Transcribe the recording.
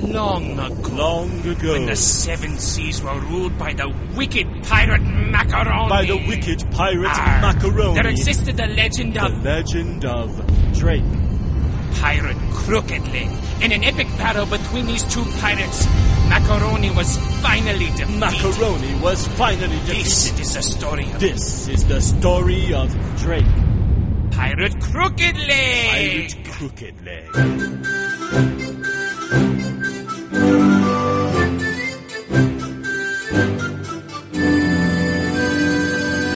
Long ago. Long ago. When the seven seas were ruled by the wicked pirate Macaroni. By the wicked pirate Macaroni. There existed the legend of... The legend of Drake. Pirate Crooked Leg. In an epic battle between these two pirates, Macaroni was finally defeated. Macaroni was finally defeated. This is the story of... This is the story of Drake. Pirate Crooked Leg. Pirate Crooked Leg.